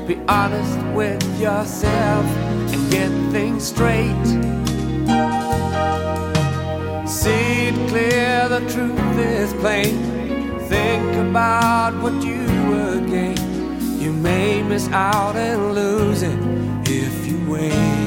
Be honest with yourself and get things straight. See it clear, the truth is plain. Think about what you would gain. You may miss out and lose it if you wait.